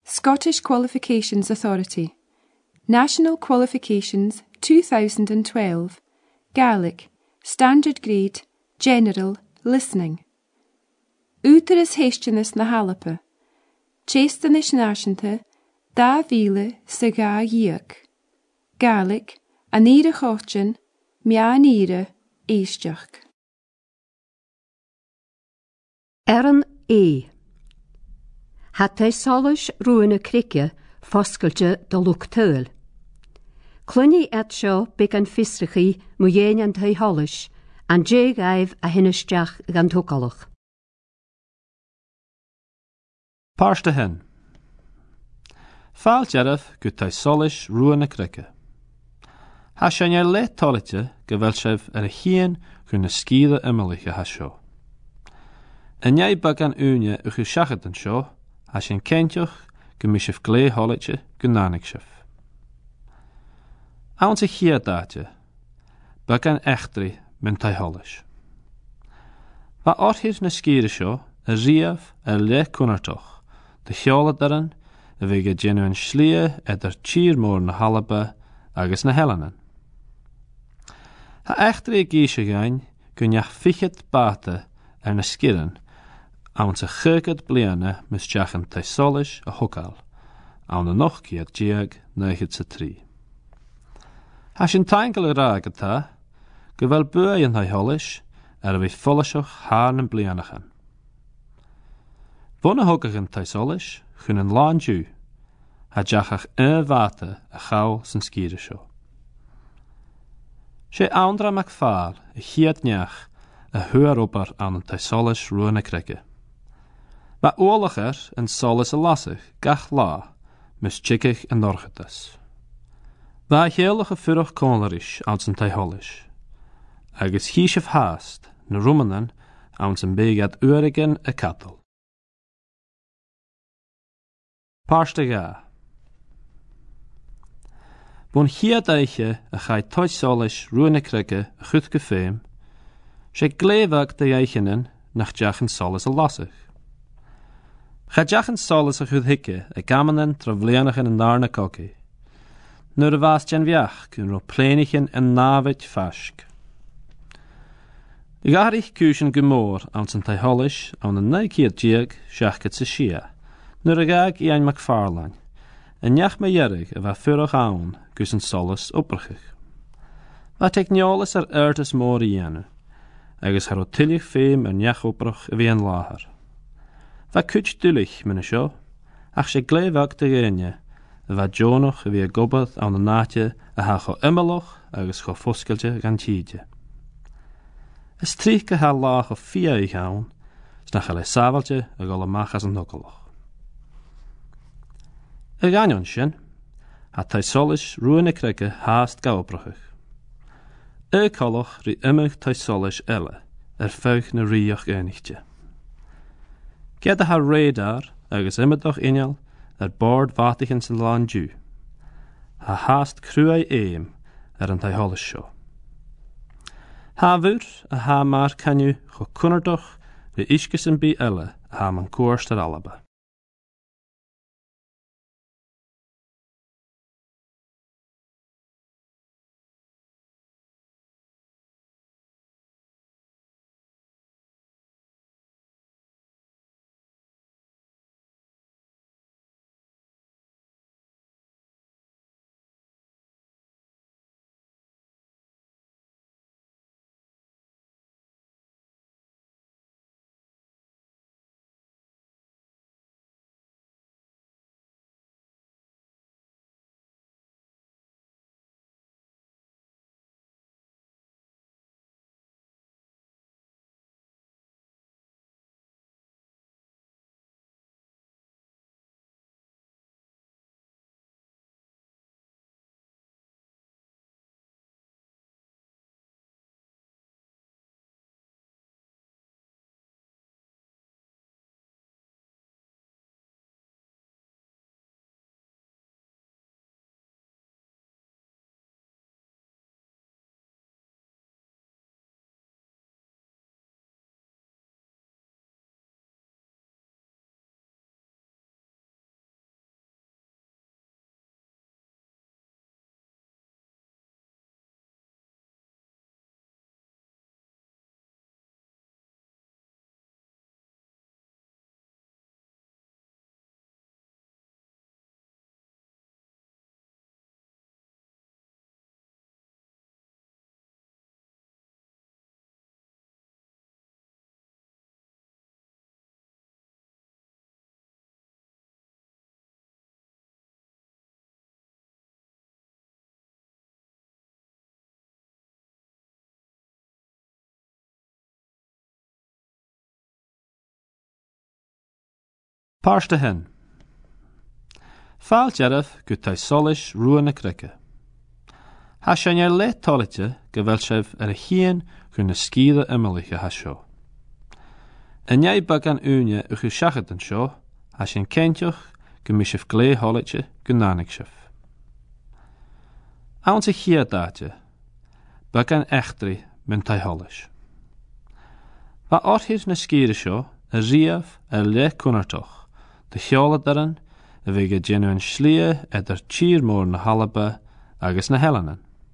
Scottish Qualifications Authority. National Qualifications 2012. Gaelic. Standard Grade. General. Listening. Útaras héisteannas na Hallapa. Chéstanis náisianta 2020. Gaelic. Aníre chóchin. Meaníre. Éisteach. Eran é. Hat é solis rúna crice foscailte do luchtúil. Clunni et seo big an fistrachaí mu dhéine an taí holis, an dé gaibh a hinnisteach gan tucalach. Páirste hen. Fáil dearmh go tá solis rúna crice. Tá sé ar le tálaite go bhfuil sibh ar a chéan chun na scíide imalacha ha seo. In jij bag an úne u chu seachad an seo, a sin céinteach go mi sibh glé hálaite go nánig sibh. Awn sa chiadáte, bag an echtri min tai hális. Ba orthir na scíide seo a riamh a le cúnartoch, de cheola daran a bhí go genuin slia idir tír mór na Hallapa agus na Helanan. Ha echtri a gíise gain go neach fichit báta ar na sciran, awn sa chygad bliana misjachan tai solis a hokal, awn na noch ciad diag neigid sa trí. Ha sin taingel a rag atá, go bhfuil bua an tai holis ar a bhí folliseach haar na blianachan. Buna hokachan tai solis chun an lán dú, ha jachach vata a chaw san scíide seo. Sé aundra mac fáil a chiad neach a huar opar an tai solis ruúna crice. Ba ólacher an solis a lasach gach lá, mis tsikich an norchatas. Ba héalach a furach cónlaris ans an tai holis. Agus hísif haast na rumanan ans an begad uirigen a catal. Páirste ga. Bun hiad eiche a chai tois solis ruúna crice a chud go féim, sé glévag de eichenen nach jachan solis a lasach. Cha jachan solis a chud hikke a gamanen tra vleanachan an narna coci. Nur a vas jan viach kun ro plenichen en navit fask. I garich kusen gemór ans an tai holis an an neikiad diag seachket sa sia. Nur a gag I ein McFarlane. En jach me jerig a va furach aun gus an solis opperchich. Va teknialis ertes mór I agus har o tillich féim an jach opperach a vi an láhar. Va kuch dulich minne seo, ach sé glévag de géine, a va Jonach a vi a gobad an an náte a ha cho immeloch agus cho foskelte gan tíide. Is trich ha lách o fia I gaun, snach a le savaltje a golle machas an nokoloch. A ganion sin, ha tai solis ruúna crice haast ga opbrachich. Koloch ri imig tai solis elle, feuch na rioch einichtje. Geda ha radar agus imidoch inal bord vatichens in lán dú. Ha haast cruai éim an tai holis seo. Ha vur a ha mar canju cho cunardoch ri iskes in bi elle a ha man koorst alaba. Páirste hen. Fáil dearmh go tá solis ruain na crice. Tá sé ar le tálaite go bhfuil sibh ar a chéan chun na scíre imalacha ha seo. In éid bag an úne a chu seachad an seo, ha sin céinteoch go mi sibh glé hálaite go nánig sibh. An sa chiadáte, bag an echtri min tá hális. Ba orthir na scíre seo a riamh a le cúnartoch, de cheola daran a bhí go déanúin slia idir tír mór na halaba agus na helanan.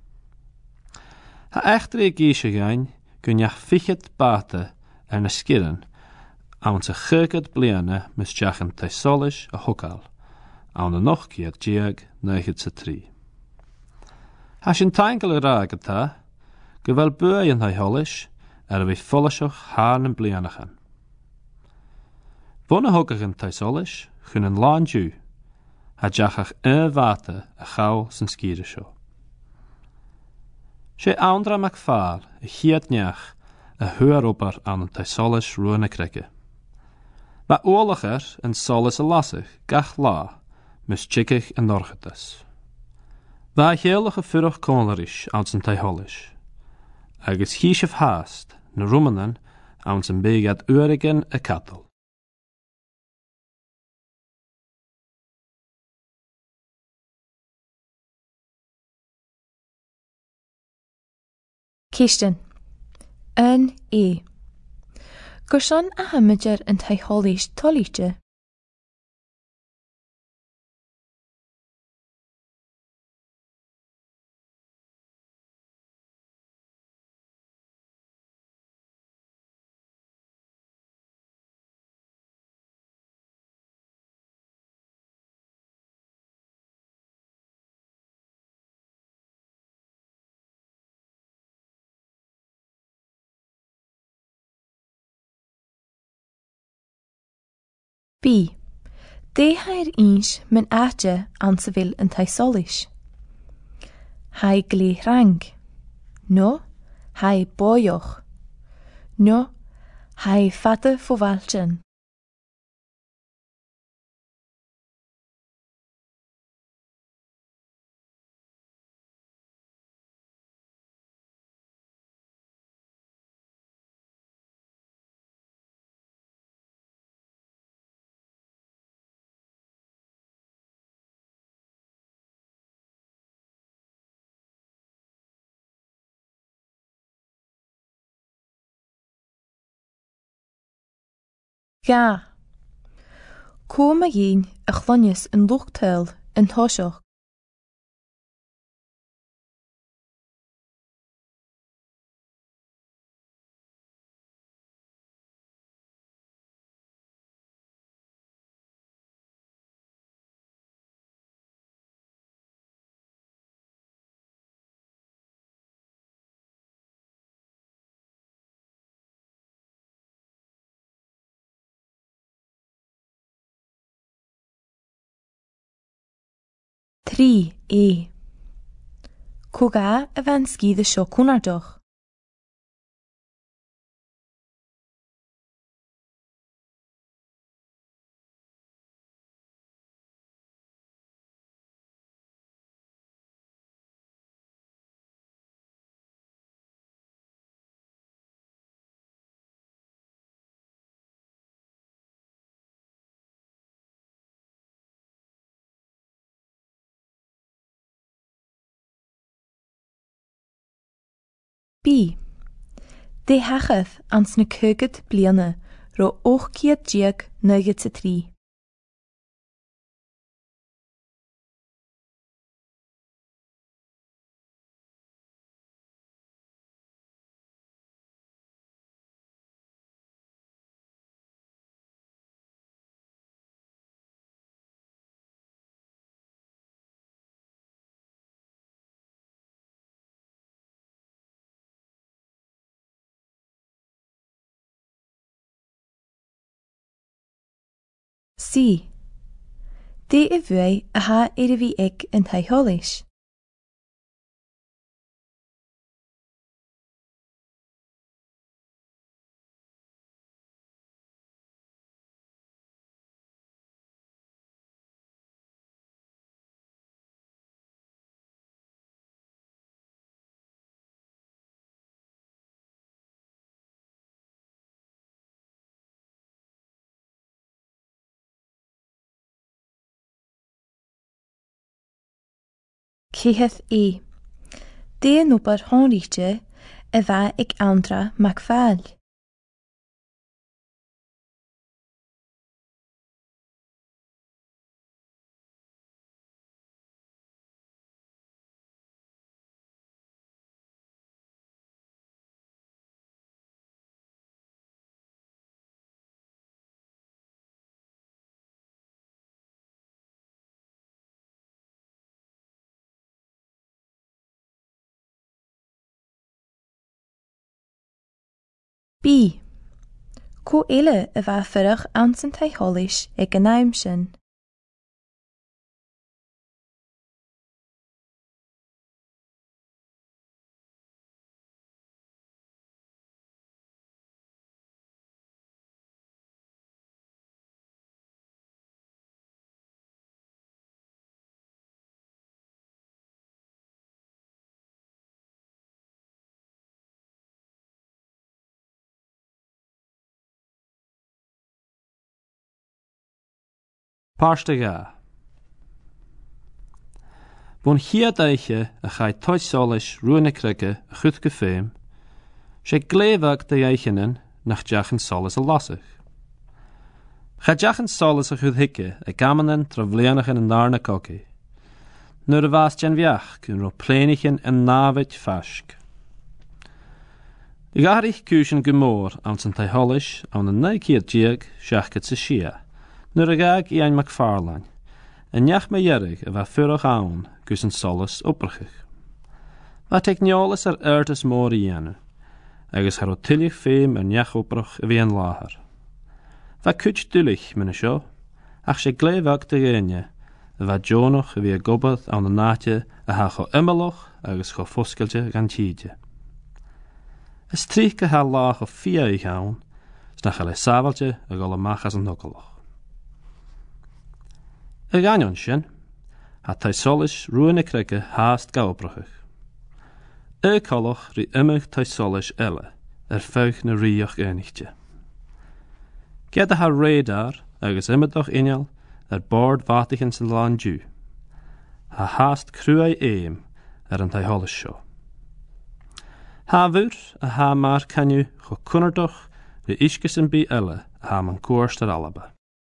Tá echtri a gíise gain go neach fichiad báta ar na sciran an sa chugad bliana mis deachan tá solis a thugáil, an na noch ciad diag náigid sa trí. Tá sin taingal a rá agatá go bhfuil bua an tá hális ar a bhí folaseach hána blianachan. Buna thugachan tá solis chun an lán dú, ha deachach bhata a chail san scíre seo. Sé andra mac fáil a chiad neach a thuar obair an tá solis ruain na crice. Ba ólachar an solis a lasach gach lá mis tiicich an orchatas. Ba chéalach a furach cónlaris an san tá hális, agus híisih háast na rumanan an san bégad uirigan a catal. Céistin. An é. Gur sin a hamidir an taitholaíis tolíte. B. Déthair ins min áte an sa bhfuil an taitholaíis. Hai glé rang. No, hai bóioch. No, hai fata fóvaltin. Ga. Cóma dhéin a chlonis an luchtail an thoiseach. Trí é. Cóga a bhain scíde seo cúnardoch. B. Dé hachah ans na cúgad bliana ro 8-9 C. Dé a bhuaigh a ha ar a bhí ag an taitholaíis. Chiheth E. Dé núpar honríte a bheith ag andra mac fáil. B. Có éile a bheith furach an san taitholis ag an aim sin. Páirste ga. Bún chiad aiche a chai toisális ruúna crige a chud go féim, sé gléimhag de aichenan nach deachan solas a lasach. Cha deachan solas a chud hice a gamanan tra bhléanach in an nárna coci. Nuair a bhas gen bheach cyn ro plénichin an návid fasc. I garich cúsin gomór an san taitholis an na naiciad diag seachgad sa sia. Nuair a gag Ian McFarlane, en neach me dhearrig a bheith furach ann gus an solas oprachach. Ba teag neolas airtas mór dhéanú, agus har o tuilich féim neach oprach a bhí an láthar. Ba cúid dulich mena seo, ach sé gléimhag de géine a bheith Jonach a bhí a gobad an na náte a ha cho imimeloch agus cho foscailte gan tíide. Is trích go ha lách o fia i gaan, snach a le sábailte a go le machas an nogaloch. A ganion sin, ha taisolis ruúna crige haast gaobrachach. Coloch rí imig taisolis eile, feich na ríoch éinichte. Geda ha radar agus imimedoch inal bord vatichans an lán dú. Ha haast cruai éim an taiholis seo. Ha bhúr a ha mar caniu cho cunardoch rí iscus an bí eile a ha man cuairst ar alaba.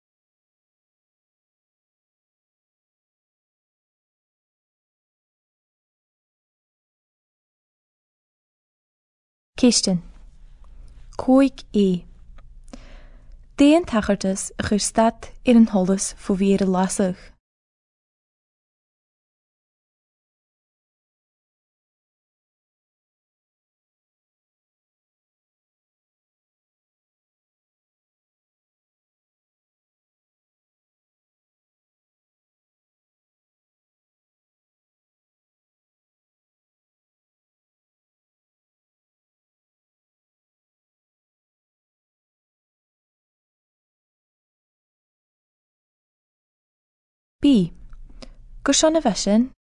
Céistin. Cóig é. Déan tachartas a chur stad ar an tholas fó bhíar a lasach. B. Go sean a bhesin.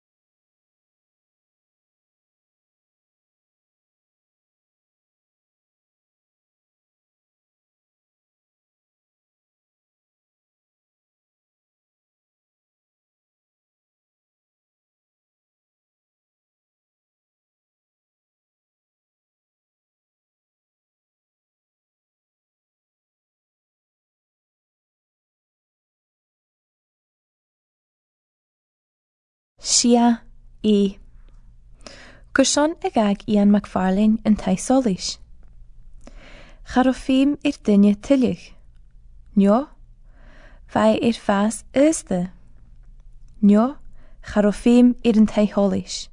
Sia é. Go sean a gag Ian McFarlane an taisolis. Char o féim ar duine tuilich. Nio, vai ar fas ysde. Nio, char o féim ar an taiholis.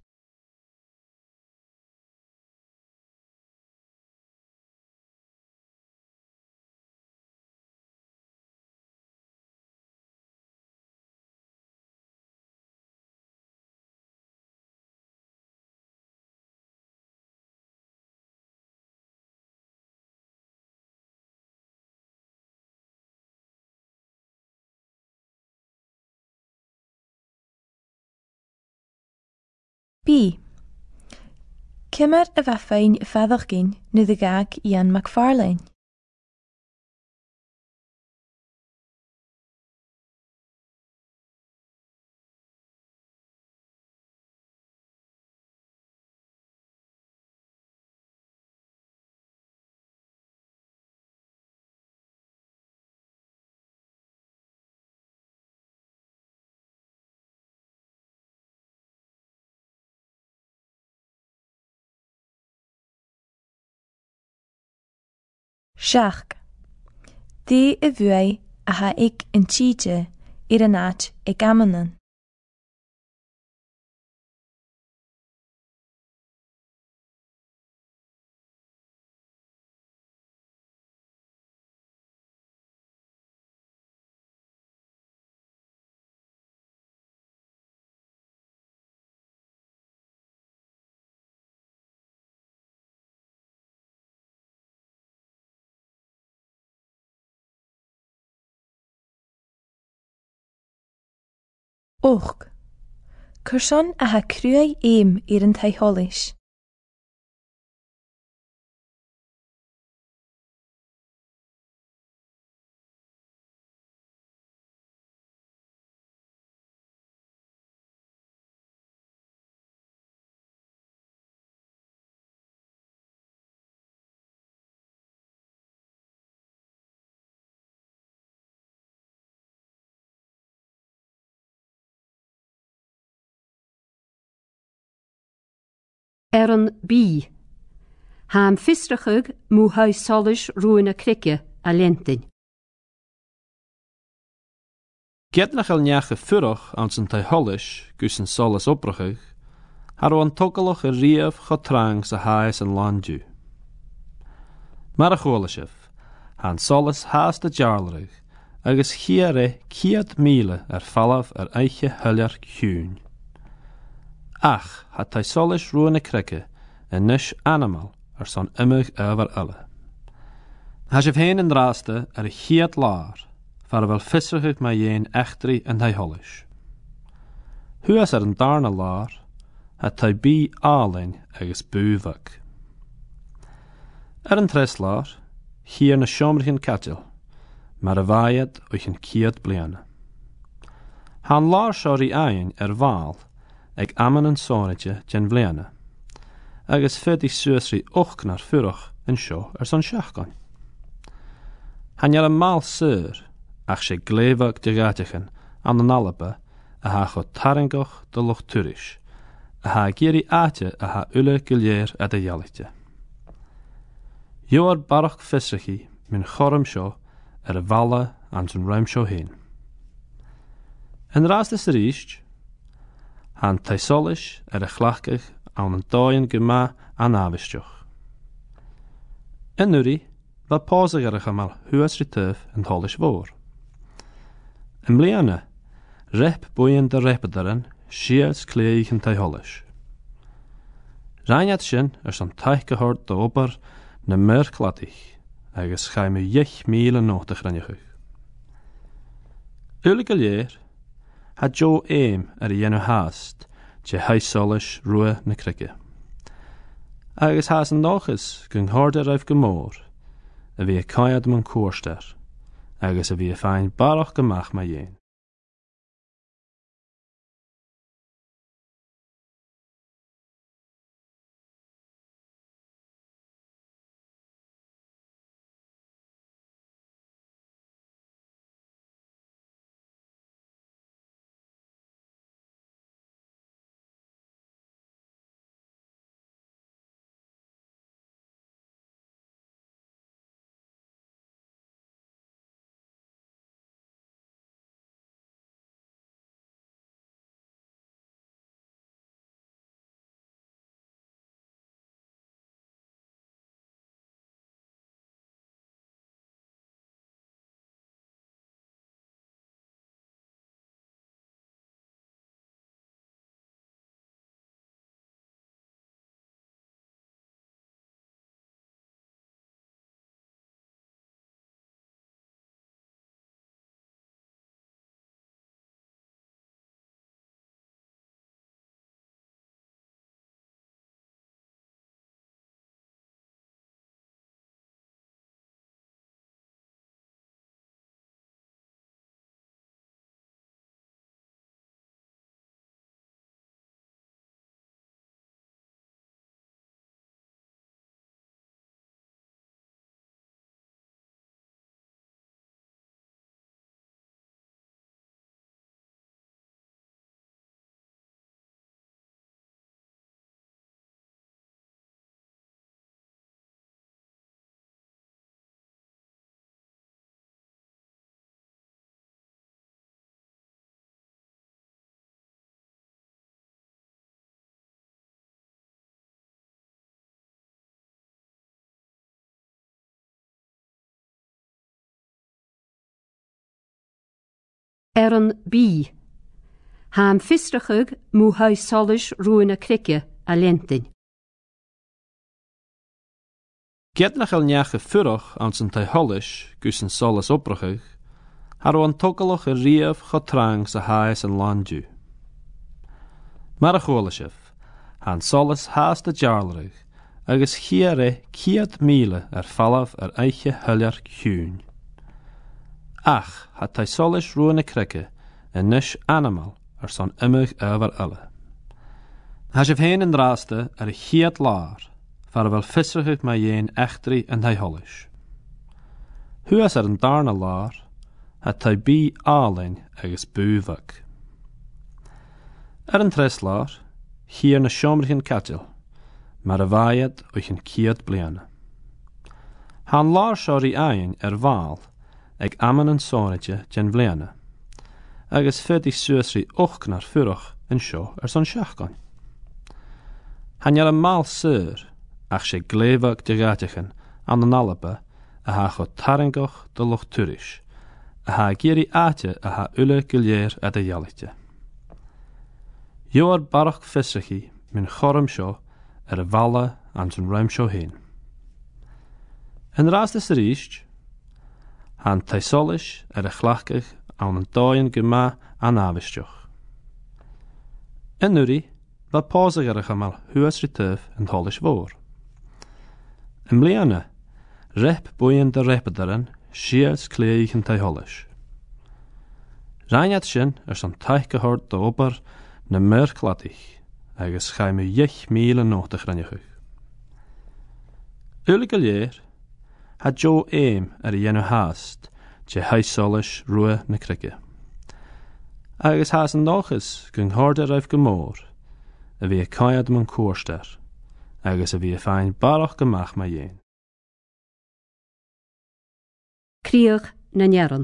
B. Cimar a bheith féin i feadach gin nu de gag Ian McFarlane. Seach. Dí a bhuaí a ha ag an tíide ar an áit ag amanan. Och. Cyrson a ha cruai aim ar an taitholis. An bí. Ham fistrachug mú haid solis ruúna crice a lentin. Get nach al neach furach an zijn taitholis gus an solas oprachig, har an togalach a riamh chotrang sa haes an landju. Mar a cholasif, han solas haas de jarlarig, agus chiare 100 ar fallaf ar eiche hullar cún. Ach, hat hij solis ruúna crice en nis animal ar son imig over alle. Has je heen en raaste ar a 100 laar, far wel visserig ma jeen echtri en hij hollish. Hu as een darna laar, het hij bi alleen agus buvak. Een treslaar, hier na shomrigen katel, maar a vaaiet uch een kiet bliane. Han laar shori ein waal, ag amen en sonetje gen bliane, agus fed ich suesri och naar furach en sjo son shachgan. Han jar een maal sur, ach sé glévag de gatichen an an alaba a ha go taringoch de loch turish, a ha giri aatje a ha ulle giljeer a de jalletje. Joar barach visrichi min chorum sjo a valle an zijn ruim sjo heen. En raas des riest, han taisolish a chlachkig an een dooien gema an avistjoch. En nuri, wat pauziger gamal huas rituf en holish voor. En bliane, rep boeien de repederen, shiels kleeigen taiholish. Reinjat sin son taikgehoord de oper na merklatig, agus chaime 1 míle notig ranjechug. Ulige leer, had Jo eim jenu haast, je heisolish ruwe na krikke. Agus haas en noches gung horde raif gemoor, a wie kaiad man koorster, agus a wie fein barach gemach ma jeen. an bí. Ham fistrachug mú haid solis ruúna crice a lentin. Gednach al neacha furach an san taiholis gus an solas oprachig, har an togalach a riamh chotrang sa haes an landú. Mar a cholasif, han solas haas de jarlarig, agus chiare 100,000 fallaf eiche hullar cún. Ach, hat tai solis ruúna crice en nis animal son imig over alle. Has if heen in draaste a 100 laar, far wel visserig ma jeen echtri en hij hollish. Hu as een darna laar, het hij bi alleen agus buvak. Een tres laar, hier na shomrigen katil, maar a vaaiet oich een kiet bliane. Han laar shori ein waal, ag amman een sonetje gen bliane. Agus fyddig suasri ochknar furach en sio son siachgan. Han jar een maal sur, ach sé glevag de gatichen an den alaba a ha go taringoch de loch turish, a ha giri aatje a ha ulle giljeer a de jalletje. Joar barach visserchi min chorm sio a valle an zijn ruim sio heen. En raast is riest, han taisolish a chlachkig aan een dooien gema aan avistoch. En nuri, wat pauziger gemal huas rituf en holish voor. En bliane, rep boeien de repederen, shiels kleeigen tai holish. Reinjat sin son taikgehoord de ober na merklatig, agus chaime 1,000 notig ranjechug. Ulige leer, had Jo eim jenu haast, je huisolish ruwe na crikke. Agus haas een noches gung horde raif gemoor, a wie kaiad man koorster, agus a wie fein barach gemach ma jeen. Krieg na njaran.